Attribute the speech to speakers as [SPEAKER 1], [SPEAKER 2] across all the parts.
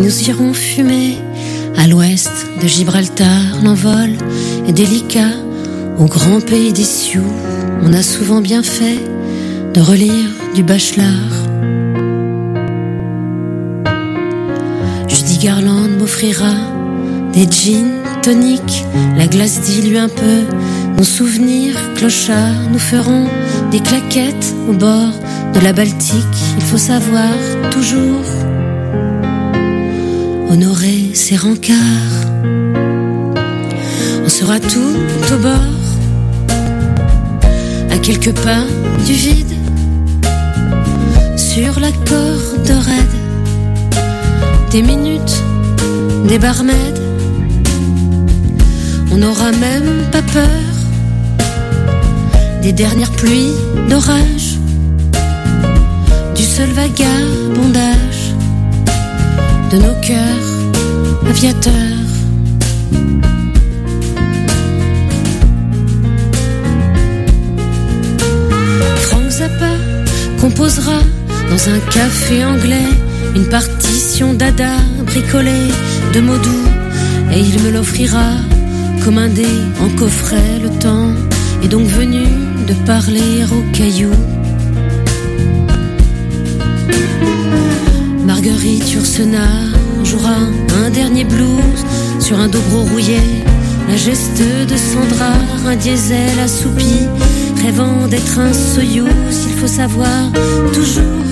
[SPEAKER 1] nous irons fumer. À l'ouest de Gibraltar, l'envol est délicat. Au grand pays des Sioux, on a souvent bien fait de relire du Bachelard. Judy Garland m'offrira des gin toniques, la glace dilue un peu nos souvenirs clochards. Nous ferons des claquettes au bord de la Baltique. Il faut savoir toujours honorer ses rencarts. On sera tout au bord, à quelques pas du vide, sur la corde raide, des minutes, des barmaids. On n'aura même pas peur des dernières pluies d'orage, du seul vagabondage de nos cœurs aviateurs. Frank Zappa composera dans un café anglais une partition d'Ada bricolée de mots doux, et il me l'offrira comme un dé en coffret. Le temps est donc venu de parler aux cailloux. Marguerite Yourcenar jouera un dernier blues sur un dobro rouillé. La geste de Sandra, un diesel assoupi, rêvant d'être un Soyouz. Il faut savoir toujours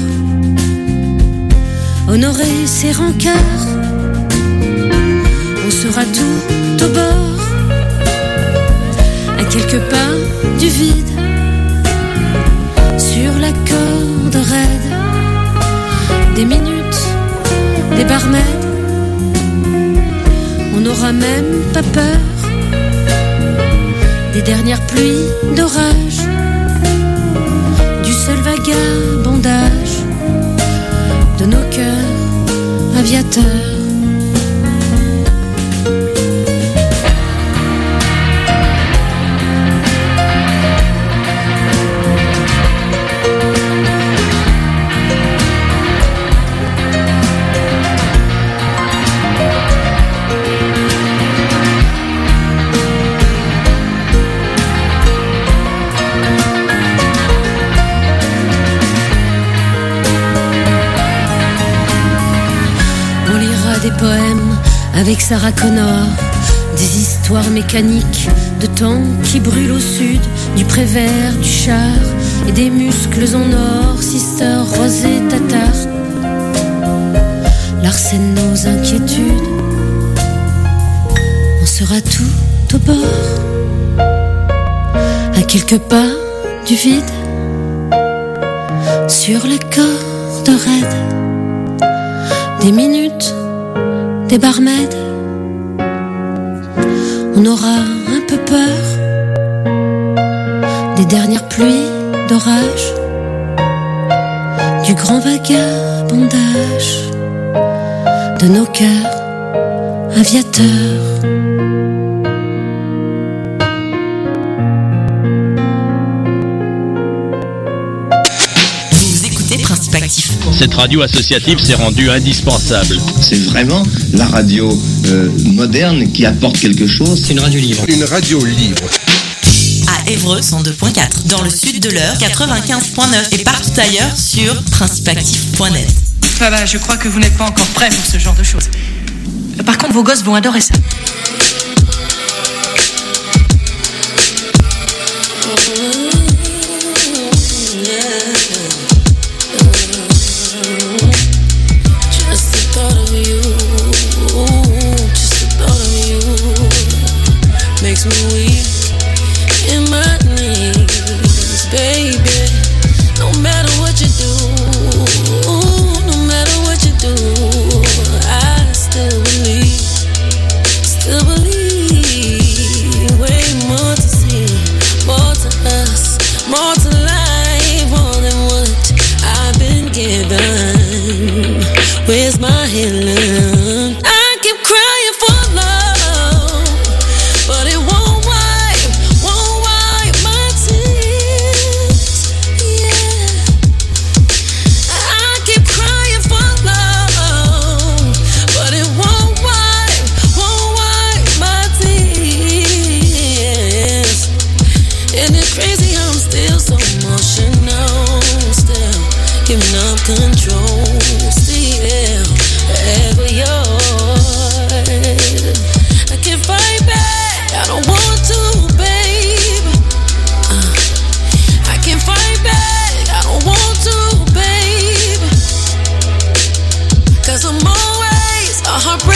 [SPEAKER 1] honorer ses rencarts. On sera tout au bord, à quelques pas du vide, sur la corde raide, des minutes, des barmaids. On n'aura même pas peur des dernières pluies d'orage, du seul vagabondage de nos cœurs aviateurs. Des poèmes avec Sarah Connor, des histoires mécaniques de temps qui brûlent au sud, du Prévert, du char et des muscles en or. Sister, rosée, tatar, Larsen, nos inquiétudes. On sera tout au bord, à quelques pas du vide, sur la corde raide, des minutes, des barmaids. On aura un peu peur des dernières pluies d'orage, du grand vagabondage de nos cœurs aviateurs.
[SPEAKER 2] Vous écoutez Principe Actif.
[SPEAKER 3] Cette radio associative s'est rendue indispensable.
[SPEAKER 4] C'est vraiment la radio moderne qui apporte quelque chose.
[SPEAKER 5] C'est une radio libre.
[SPEAKER 6] Une radio libre.
[SPEAKER 2] À Évreux, 102.4. Dans le sud de l'Eure, 95.9. Et partout ailleurs sur principeactif.net.
[SPEAKER 7] Bah, je crois que vous n'êtes pas encore prêts pour ce genre de choses. Par contre, vos gosses vont adorer ça.
[SPEAKER 1] Makes me weak in my knees, baby. No matter what you do, no matter what you do, I still believe, way more to see, more to us, more to life, more than what I've been given. Where's my healing? I keep crying for love, but it won't work.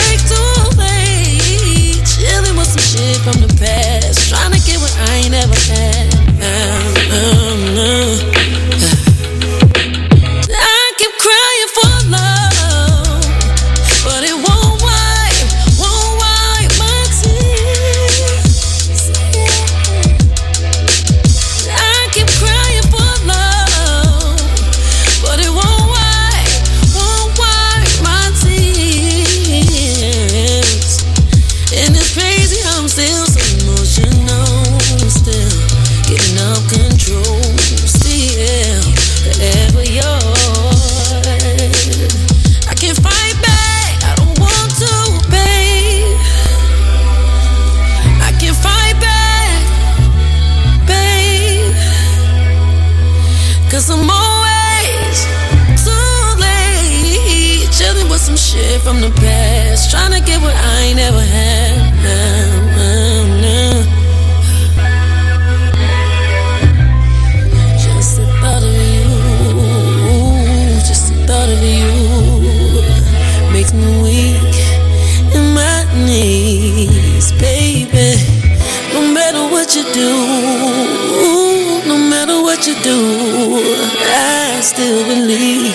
[SPEAKER 1] way too late. Chilling with some shit from the past, trying to get what I ain't ever had. I keep crying for love, but it won't wipe my tears. I keep crying for love, but it won't wipe my tears. And it's crazy how I'm still so emotional, still getting out of control, still forever yours. I can't fight back, I don't want to, babe. I can't fight back, babe, 'cause I'm always too late. Chilling with some shit from the past, trying to get what I ain't ever had. Just the thought of you, just the thought of you makes me weak in my knees, baby. No matter what you do, no matter what you do, I still believe.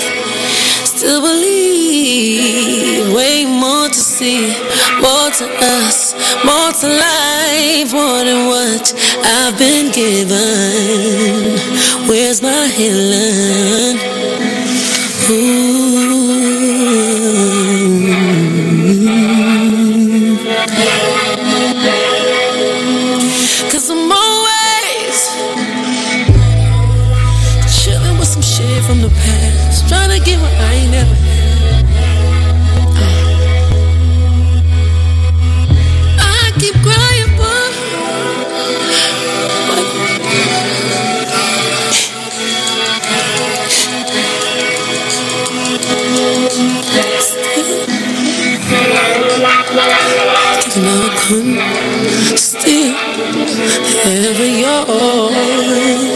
[SPEAKER 1] Way more to see, more to us, more to life, more than what I've been given. Where's my healing? Cause I'm always chilling with some shit from the past, trying to get what I ain't never had. I keep crying for still ever yours.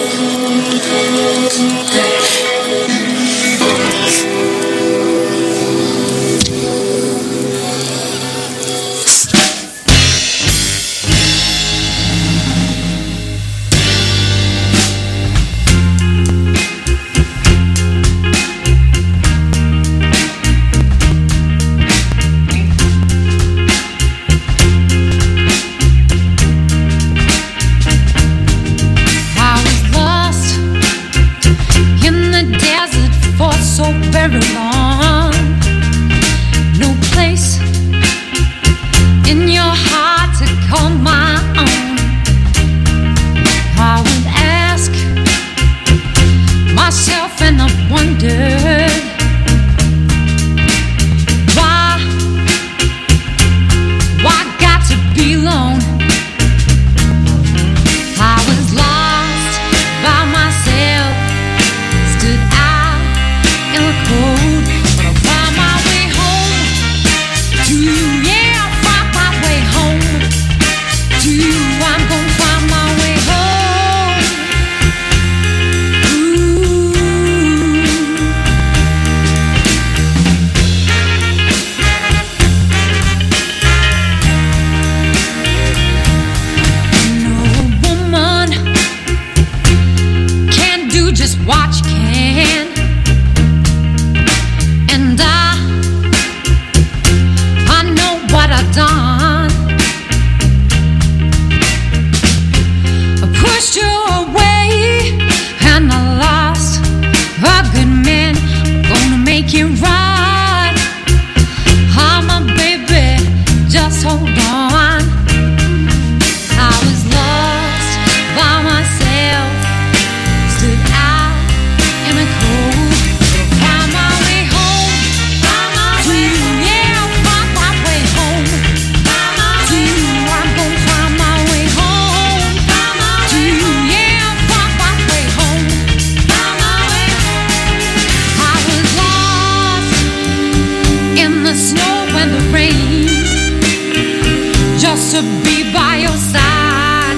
[SPEAKER 1] to be by your side.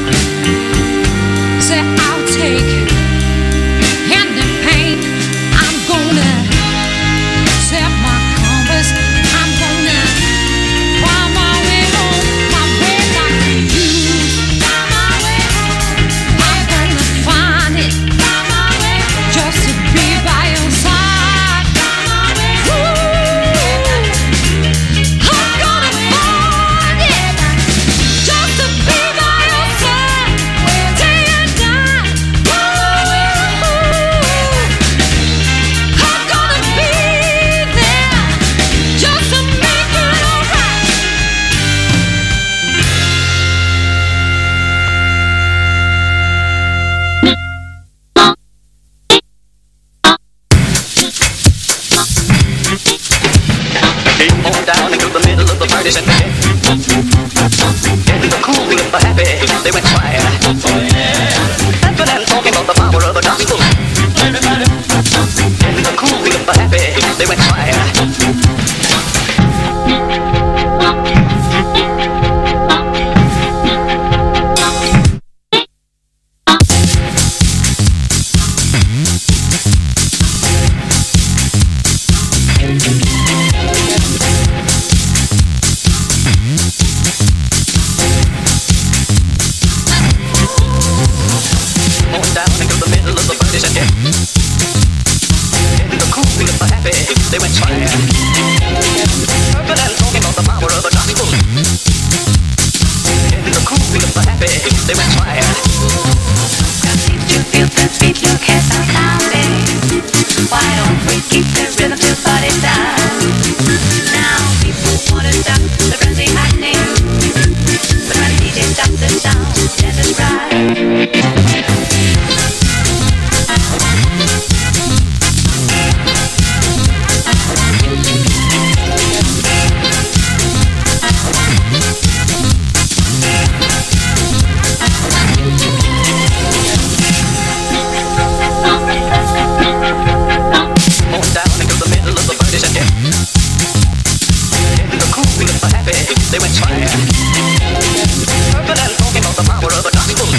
[SPEAKER 1] Say I'll take any pain. I'm gonna set my compass. I'm gonna
[SPEAKER 5] birdies and the cool beat for happy, they went fire. Dancing and talking about the power of the gospel. The cool beat for happy, they went fire. They went fire. Urban and talking about the power of the gospel. In the cool beat for happy, they went fire.
[SPEAKER 6] Seems to feel the beat, look at our sounding. Why don't we keep the rhythm till body's down? Now people wanna stop the frenzy happening, but when the DJ stops the sound, let us ride.
[SPEAKER 5] They went fire. Urban and talking about the power of the gospel.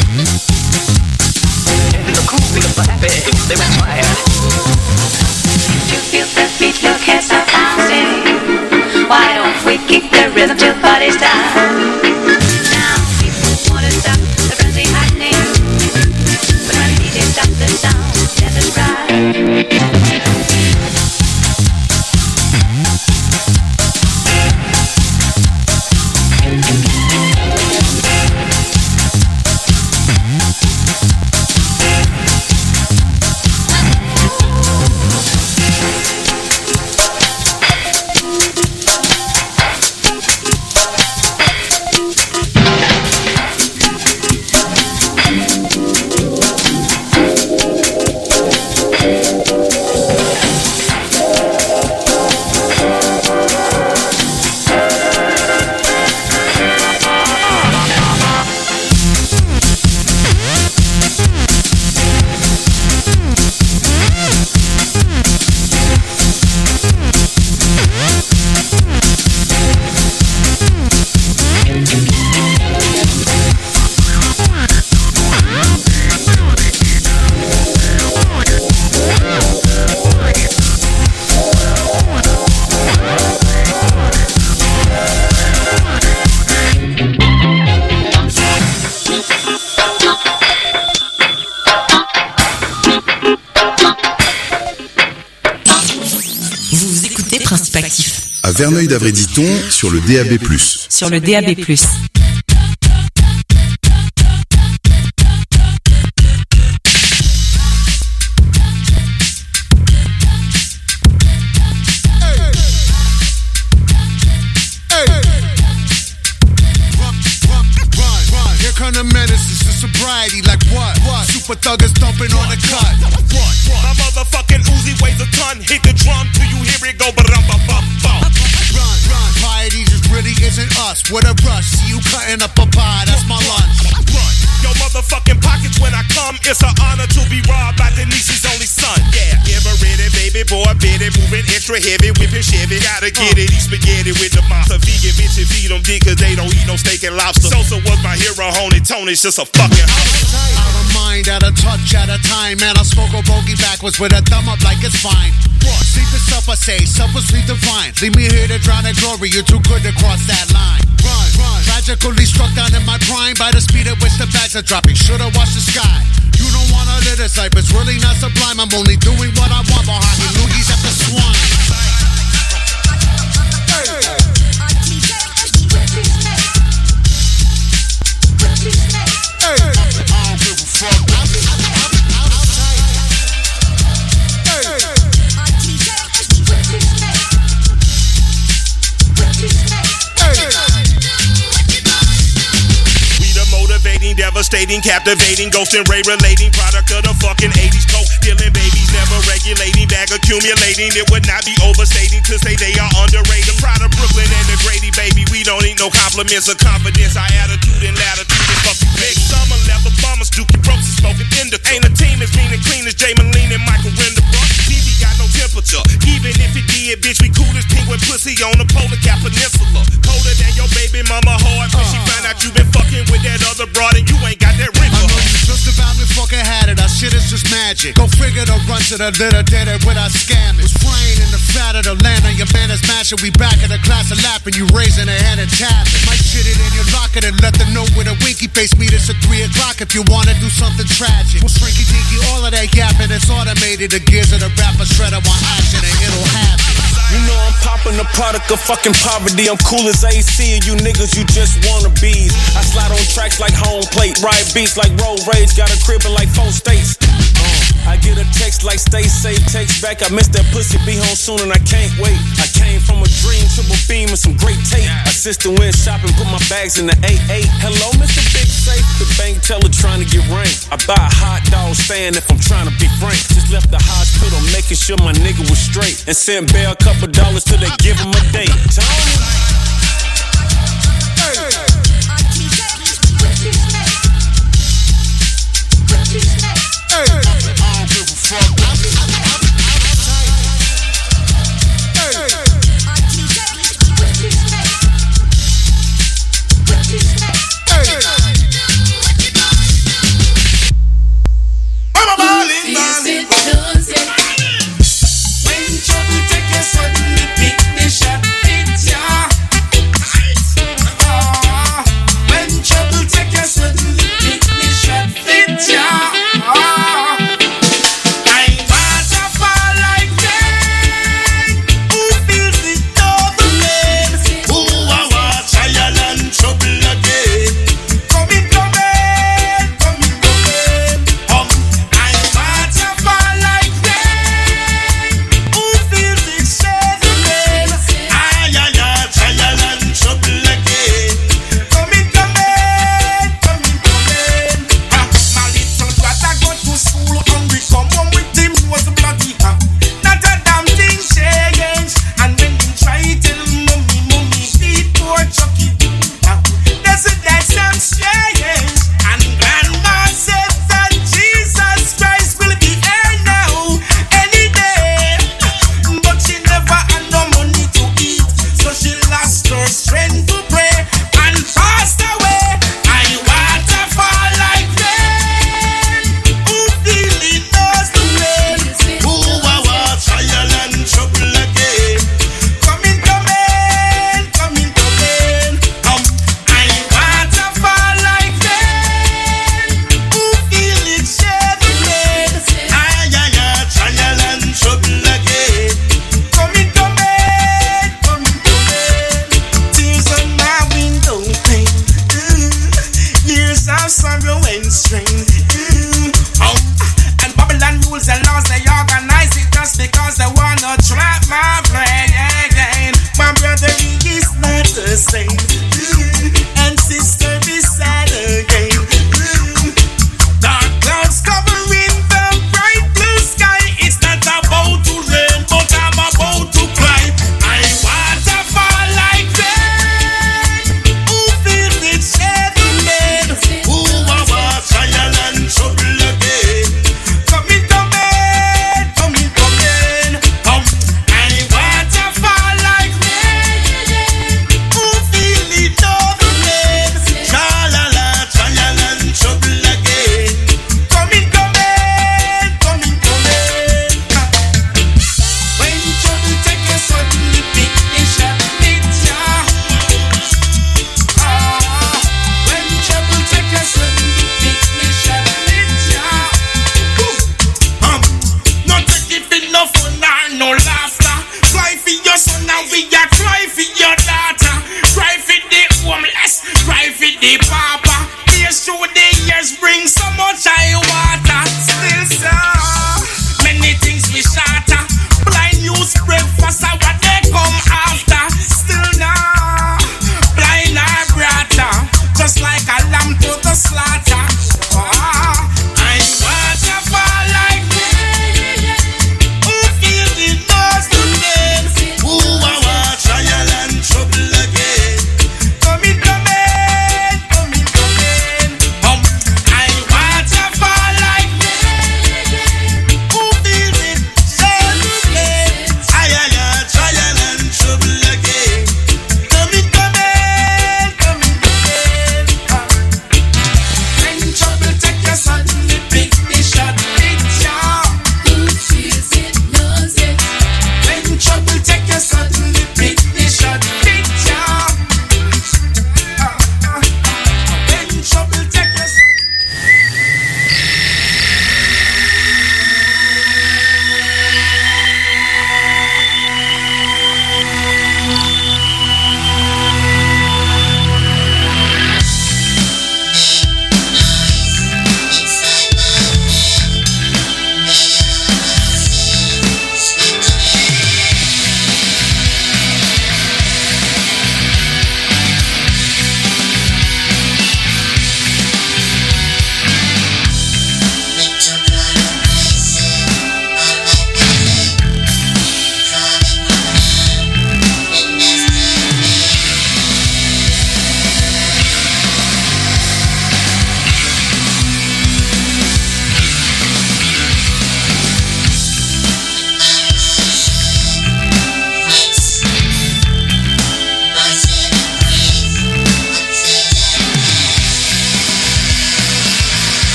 [SPEAKER 5] In the cool beat for happy, they went fire.
[SPEAKER 6] You feel the beat, look at our sounding. Why don't we keep the rhythm till body's down? Now people wanna stop the frenzy happening, but when the DJ stops the sound, let us ride.
[SPEAKER 8] À Verneuil-d'Avray-Diton sur le DAB+.
[SPEAKER 2] Sur le DAB+.
[SPEAKER 9] Sobriety like what? Super thuggers dumping on the cut. My motherfucking Uzi weighs a ton. Hit the drum till you hear it go ba-dum-ba-bum-bum. Run, piety just really isn't us. What a rush, see you cutting up a pie, that's my lunch. Run, yo motherfucking pockets when I come. It's an honor to be robbed by Denise's only son. Yeah, ever ready, baby boy, bitty, moving extra heavy, whipping Chevy. Gotta get it, eat spaghetti with the monster. Vegan bitches feed them dick cause they don't eat no steak and lobster. Sosa was my hero, Honey Tony's just a fucking out of mind, out of touch, out of time. Man, I smoke a bogey backwards with a thumb up like it's fine. Sleep is self, I say, self is sleep divine. Leave me here to drown in glory, you're too good to cross that line. Run, tragically struck down in my prime by the speed at which the bags are dropping. Should've watched the sky. You don't wanna live this life, it's really not sublime. I'm only doing what I want while hocking loogies at the swine. Devastating, captivating, ghosting, ray relating, product of the fucking 80s, coke dealing babies, never regulating, bag accumulating. It would not be overstating to say they are underrated. Proud of Brooklyn and the Grady, baby. We need no compliments or confidence. Our attitude and latitude is fucking big. Summer leather bummers, Dookie Brooks is smoking indica. Ain't a team as mean and clean as Jay Moline and Michael Renderbrook. TV got no temperature. Even if it did, bitch, we cool as penguin pussy on the Polar Cap Peninsula. Colder than your baby mama hard when she find out you been fucking with that other broad and you ain't got that wrinkle.
[SPEAKER 10] I know you just about me fucking had it. Our shit is just magic. Go figure the run to the litter, did it with our scamming. Was flying in the fat of the land on your man is mashing. We back in the class of lapping, you raising a hand and tapping. Might shit it in your locker and let them know with a winky face. Meet us at 3 o'clock if you wanna do something tragic. We'll shrinky dinky, all of that yapping, it's automated. The gears of the rapper shredder want action and it'll happen.
[SPEAKER 11] You know I'm popping the product of fucking poverty. I'm cool as AC and you niggas, you just wannabes. I slide on tracks like home plate, ride beats like road rage. Got a crib in like 4 states. I get a text like stay safe, text back. I miss that pussy, be home soon and I can't wait. I came from a dream, triple beam and some great tape. Assistant went shopping, put my bags in the 8-8. Hello, Mr. Big Safe, the bank teller trying to get ranked. I buy a hot dog stand if I'm trying to be frank. Just left the hospital making sure my nigga was straight. And sent Bear a couple dollars till they give him a date. Tony.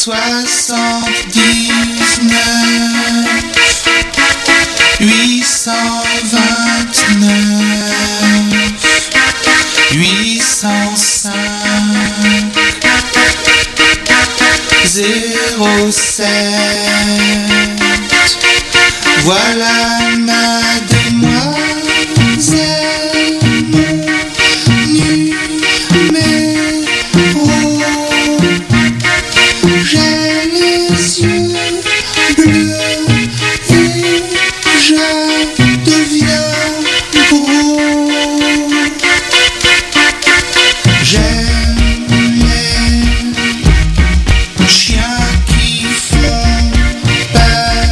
[SPEAKER 12] Voilà mademoiselle, mon numéro. J'ai les yeux bleus et je deviens gros. J'aime les chiens qui font peur.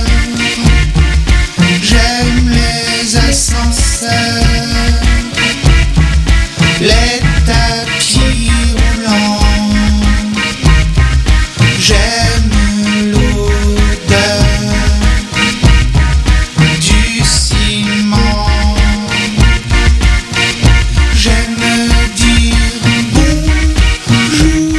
[SPEAKER 12] J'aime les ascenseurs, les tapis roulants. J'aime l'odeur du ciment. J'aime dire bonjour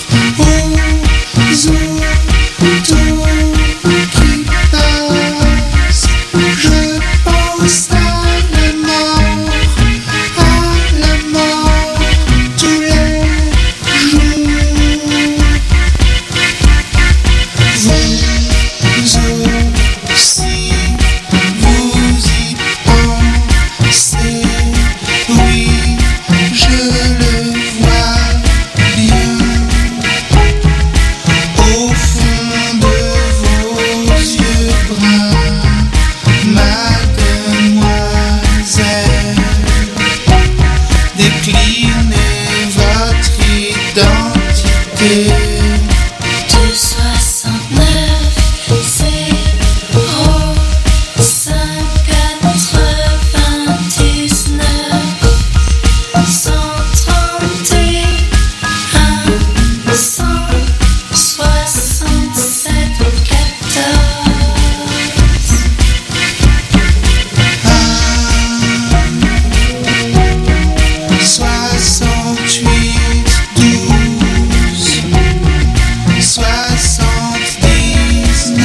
[SPEAKER 12] aux autos qui passent. Je pense à la mort tous les jours. Vous aussi, vous y pensez, oui, je le vois bien. Au fond de vos yeux bruns, mademoiselle, déclinez votre identité.
[SPEAKER 1] 269 05 99 131 167
[SPEAKER 12] 68 12 79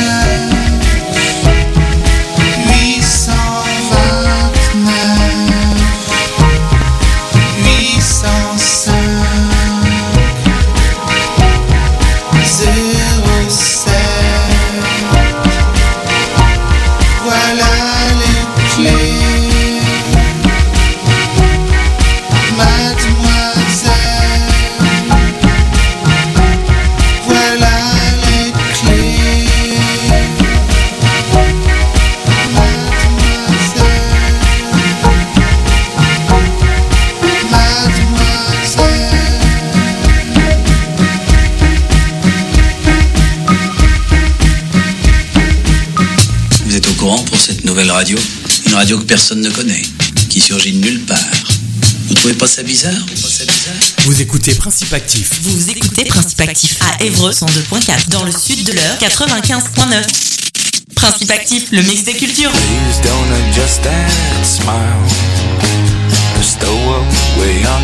[SPEAKER 12] 829 805 07. Voilà les clés, mademoiselle. Voilà les clés, mademoiselle.
[SPEAKER 13] Vous êtes au courant pour cette nouvelle radio? Une radio que personne ne connaît, qui surgit de nulle part. Vous trouvez pas ça bizarre?
[SPEAKER 14] Vous écoutez Principe Actif.
[SPEAKER 2] Vous écoutez Principe Actif à Évreux 102.4 dans le sud de l'heure 95.9. Principe Actif, le mix des cultures.
[SPEAKER 15] Please don't adjust that smile. Bestow away